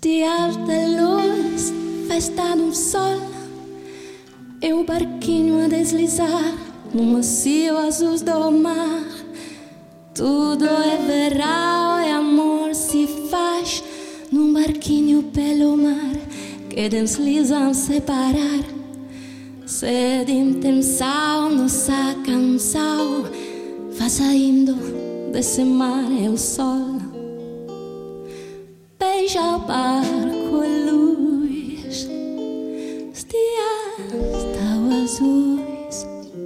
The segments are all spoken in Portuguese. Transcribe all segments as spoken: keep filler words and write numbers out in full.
Dias de luz, festa no sol, e o barquinho a deslizar no macio azul do mar. Tudo é verão e amor se faz num barquinho pelo mar que desliza sem parar. Sede intenção, nossa canção vai saindo desse mar é o sol. Beija o barco a luz, os dias tão azuis.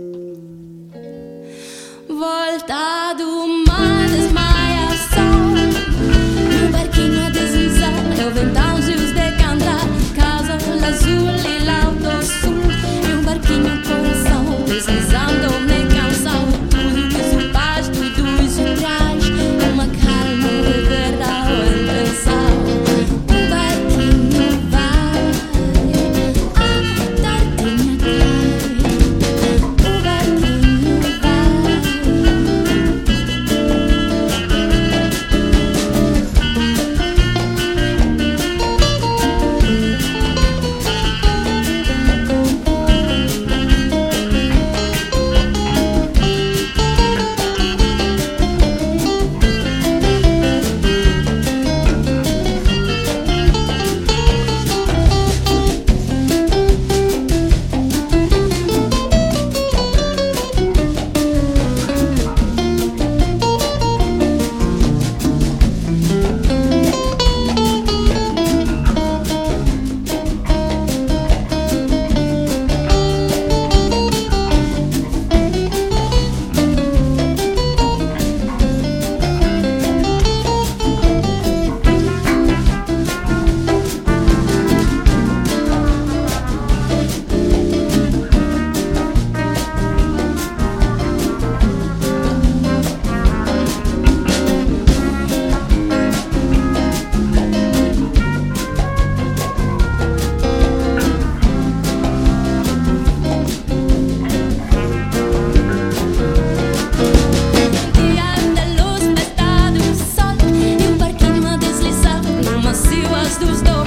Volta do mar, desmaia o sol, no barquinho a deslizar, é o ventão de cantar, casa azul e lá do sul, e um barquinho coração deslizando me canção, tudo isso faz, tudo isso traz uma calma de verdade ou intenção. O barquinho vai, a tardinha cai, o barquinho vai. Dos